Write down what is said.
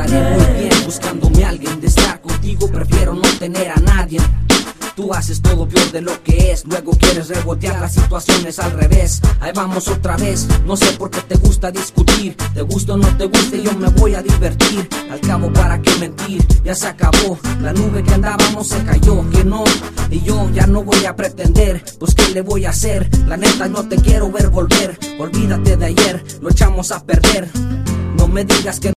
estaré muy bien buscándome a alguien. De estar contigo prefiero no tener a nadie. Tú haces todo peor de lo que es, luego quieres revoltear las situaciones al revés. Ahí vamos otra vez, no sé por qué te gusta discutir. Te gusta o no te guste, yo me voy a divertir. Al cabo, ¿para qué mentir? Ya se acabó, la nube que andábamos se cayó. Que no, y yo ya no voy a pretender. Pues ¿qué le voy a hacer? La neta no te quiero ver volver. Olvídate de ayer, lo echamos a perder. No me digas que